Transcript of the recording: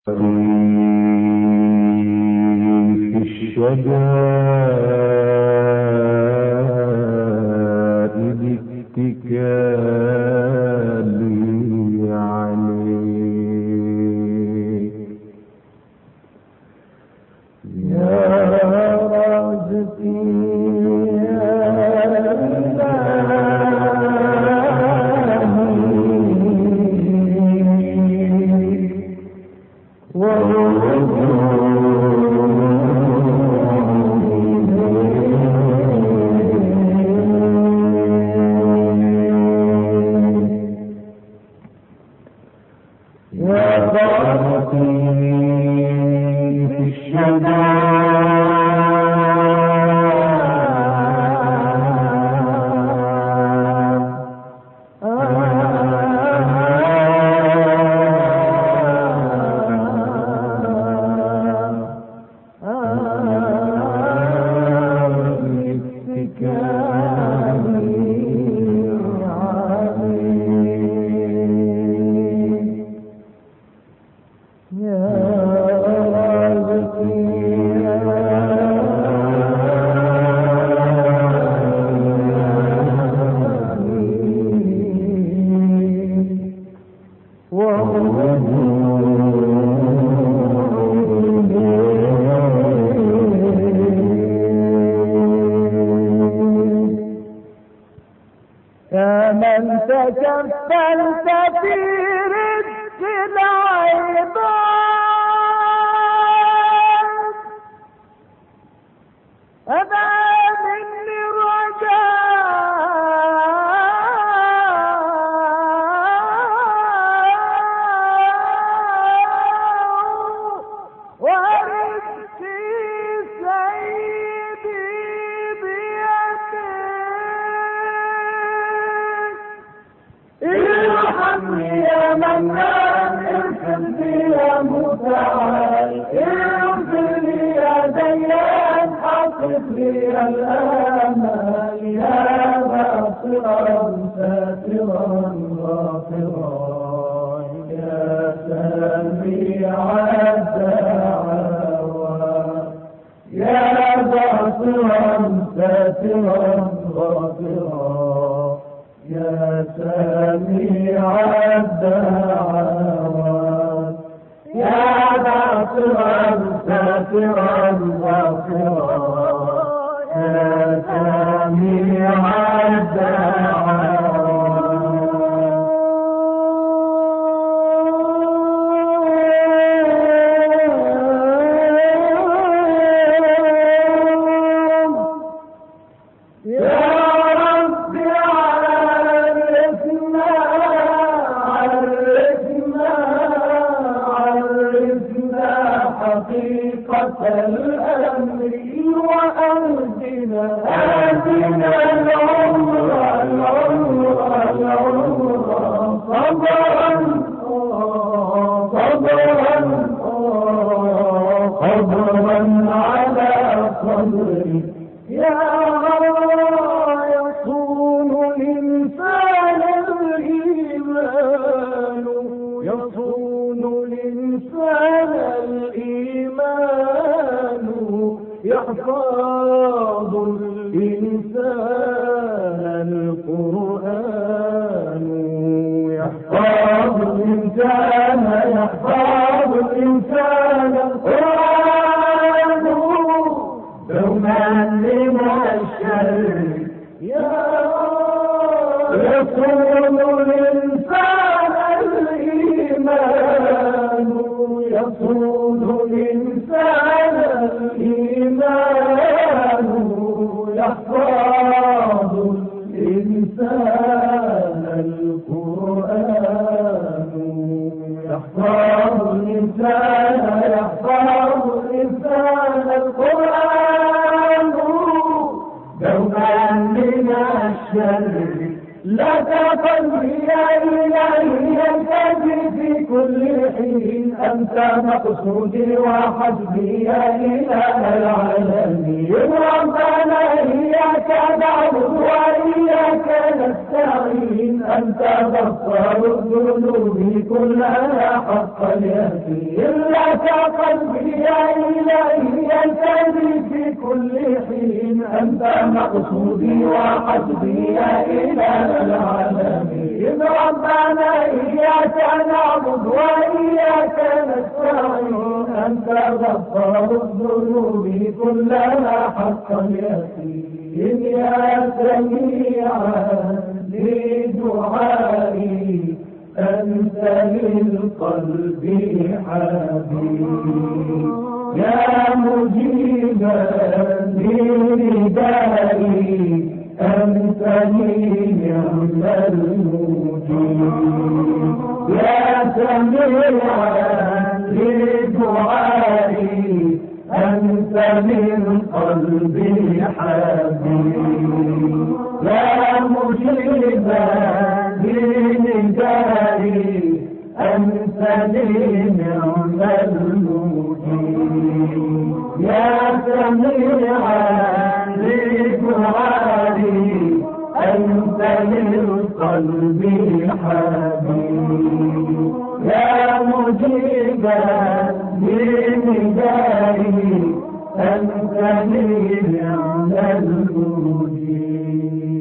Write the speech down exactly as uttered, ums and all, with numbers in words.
في الشدائد اتكالي عليك يا رازقي تكفلت في رزق العباد أبا مني رجاء ورزقي سيدي بيدك ارحمني يا منان ارحم لي يا متعال اغفر لي يا ديان حقق لي الامال يا غافرا ساترا غافرا يا سميع الدعوات يا غافرا ساترا غافرا يا سميع الدعوات يا غافرا ساترا غافرا يا سميع الدعوات حقيقة الأمر وأهدنا أهدنا العمر العمر العمر صبرا صبرا صبرا على صبري يا يصون الإنسان الإيمان يصون الإنسان الإيمان يحفظ الإنسان القرآن يحفظ الإنسان يحفظ الإنسان القرآن دوما من الشر يصون الإنسان الإيمان يصون الإنسان الإيمان يحفظ الإنسان القرآن يحفظ الإنسان يحفظ الإنسان القرآن دوما من الشر لا تقل يا إلهي ينتهي في كل حين أنت مقصودي وحسبي يا إله العالمين ربنا إياك نعبد وإياك نستعين أنت غفار الذنوب كلها حق اليقين لا هواك قلبي يا إلهي ينتهي في كل حين، أنت مقصودي وحسبي يا إله العالمين. ربنا إياك نعبد وإياك نستعين، أنت غفار الذنوب كلها حقا يقين. يا سميعا لدعائي أنت للقلب حبيب، يا مجيبا لندائي أنت لي نعم المجيب. يا سميعا لدعائي أنت للقلب حبيب، يا مجيبا لندائي أنت لي نعم المجيب. يا سميعا لدعائي أنت للقلب حبيب، يا مجيبا لندائي أنت لي نعم المجيب.